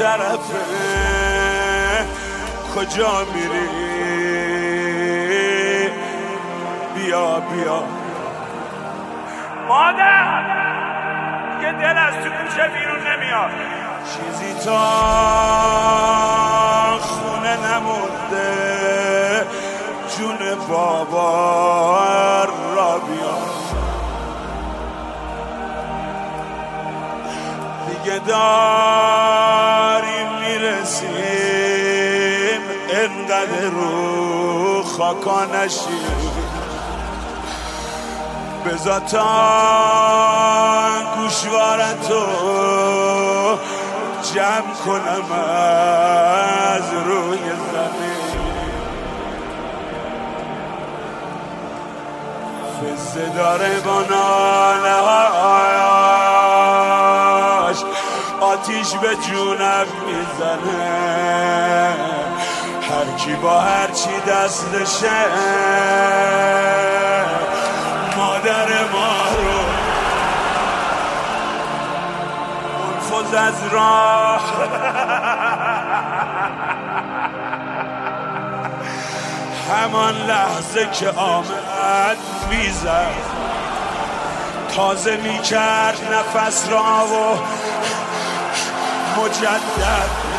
طرفه کجا میری؟ بیا بیا مادر که دل از تو کوچه بیرون نمیاد، چیزی تا خونه نمونده، جون بابا را بیا. دیگه داریم میرسیم، انقدر رو خاکا نشیم. بذار تا گوشوارتو جمع کنم از روی زمین. فزه داره با نالهاش آتیش به جونم میزنه. هر کی با هر چی دستشه مادر ما رو منفذ از راه همان لحظه که آمد میزد، تازه میکرد نفس را و مجدد